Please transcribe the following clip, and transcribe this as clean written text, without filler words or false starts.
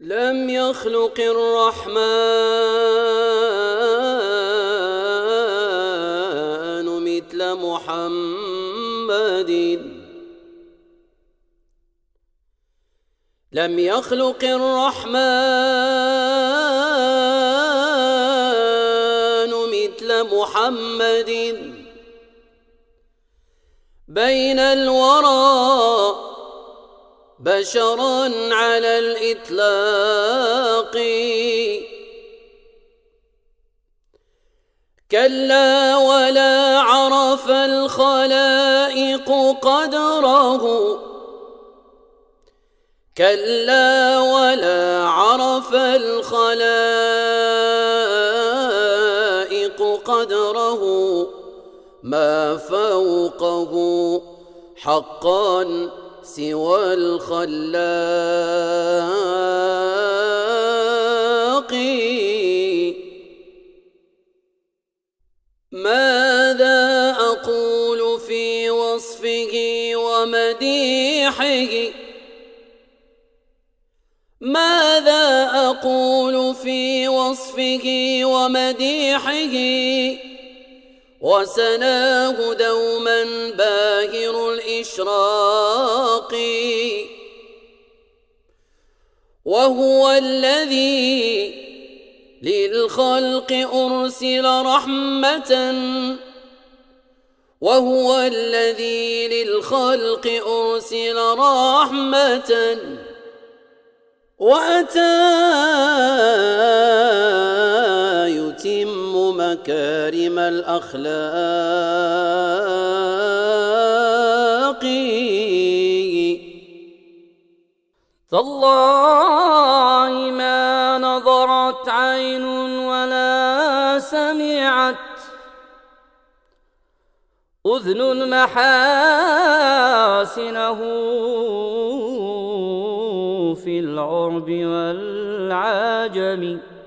لم يخلق الرحمن مثل محمد. لم يخلق الرحمن مثل محمد بين الورى بشرا على الإطلاق. كلا ولا عرف الخلائق قدره. كلا ولا عرف الخلائق قدره ما فوقه حقا سوى الخلاق. ماذا أقول في وصفه ومديحه؟ ماذا أقول في وصفه ومديحه؟ وسناه دوما باهر الإشراق. وهو الذي للخلق أرسل رحمة. وهو الذي للخلق أرسل رحمة وأتى يتم مكارم الأخلاق. تالله ما نظرت عين ولا سمعت أذن محاسنه في العرب والعجم.